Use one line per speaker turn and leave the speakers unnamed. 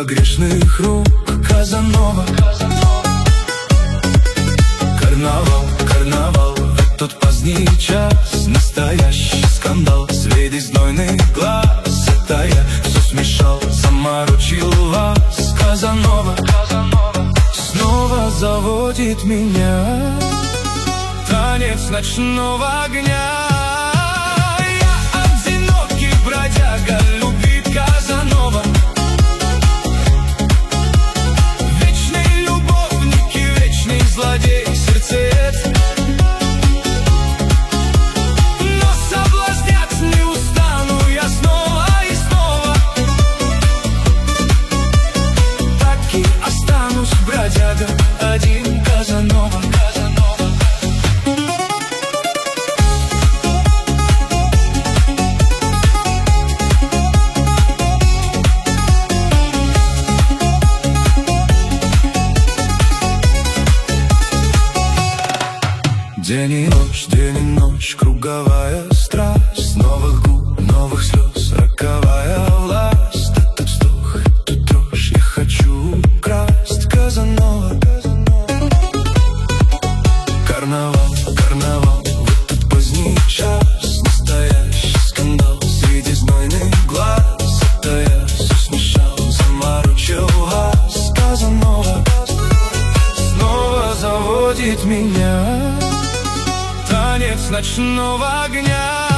Дело грешных рук, Казанова. Карнавал, карнавал, в этот поздний час настоящий скандал. Среди знойных глаз это я все смешал, заморочил вас. Казанова снова заводит меня танец ночного огня. Я одинокий бродяга, любит Казанова. Вечный любовник и вечный злодей, сердцеед. Но соблазнять не устану я снова и снова. Так и останусь бродяга один. Казанова. День и ночь, круговая страсть, новых губ, новых слез, роковая власть. Этот вздох, эту дрожь я хочу украсть. Казанова. Карнавал, карнавал, в этот поздний час настоящий скандал. Среди знойных глаз это я все смешал, заморочил вас. Казанова снова заводит меня танец ночного огня.